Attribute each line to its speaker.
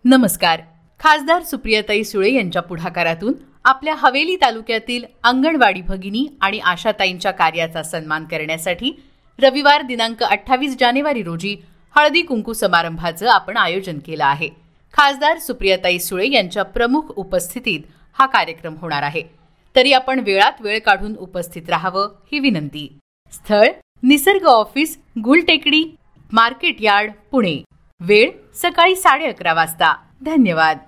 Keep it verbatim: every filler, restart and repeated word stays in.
Speaker 1: नमस्कार. खासदार सुप्रियाताई सुळे यांच्या पुढाकारातून आपल्या हवेली तालुक्यातील अंगणवाडी भगिनी आणि आशाताईंच्या कार्याचा सन्मान करण्यासाठी रविवार दिनांक अठ्ठावीस जानेवारी रोजी हळदी कुंकू समारंभाचं आपण आयोजन केलं आहे. खासदार सुप्रियाताई सुळे यांच्या प्रमुख उपस्थितीत हा कार्यक्रम होणार आहे. तरी आपण वेळात वेळ काढून उपस्थित राहावं ही विनंती. स्थळ Nisarg office, Gultekdi, market yard, Pune. वेळ सकाळी साडे अकरा वाजता. धन्यवाद.